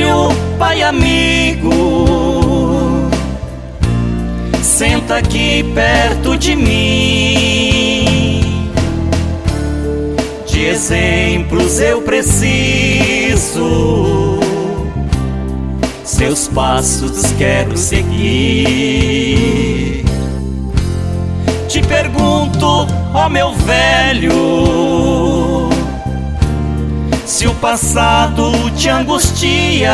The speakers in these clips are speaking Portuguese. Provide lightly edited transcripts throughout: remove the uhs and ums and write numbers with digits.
filho, pai amigo, senta aqui perto de mim. De exemplos eu preciso, seus passos quero seguir. Te pergunto, ó meu velho, se o passado te angustia,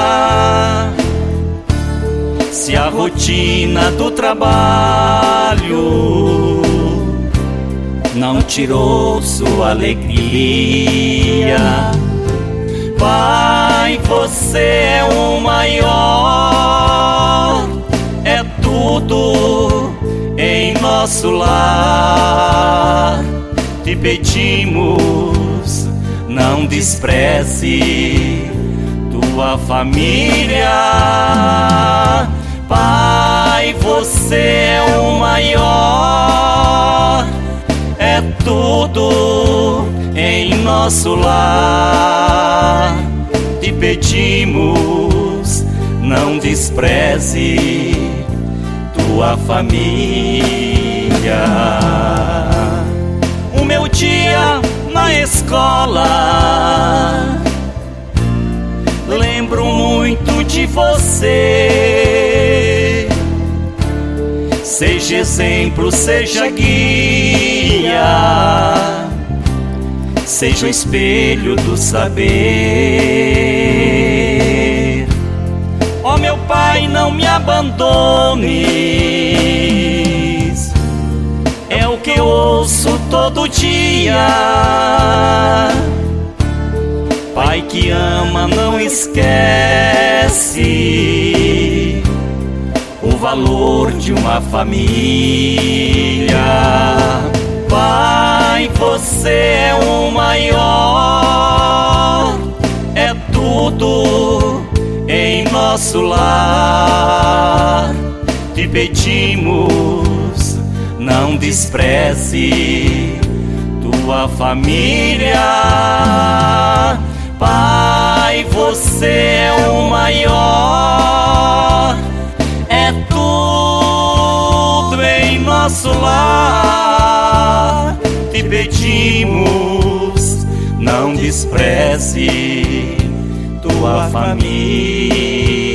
se a rotina do trabalho não tirou sua alegria. Pai, você é o maior, é tudo em nosso lar. Te pedimos, não despreze tua família. Pai, você é o maior, é tudo em nosso lar. Te pedimos, não despreze tua família. O meu dia na escola, lembro muito de você. Seja exemplo, seja guia, seja o espelho do saber. Ó meu Pai, não me abandones, é o que eu ouço todo dia. Pai que ama, não esquece o valor de uma família. Pai, você é o maior, é tudo em nosso lar. Te pedimos, não despreze tua família. Pai, você é o maior, é tudo em nosso lar. Te pedimos, não despreze tua família.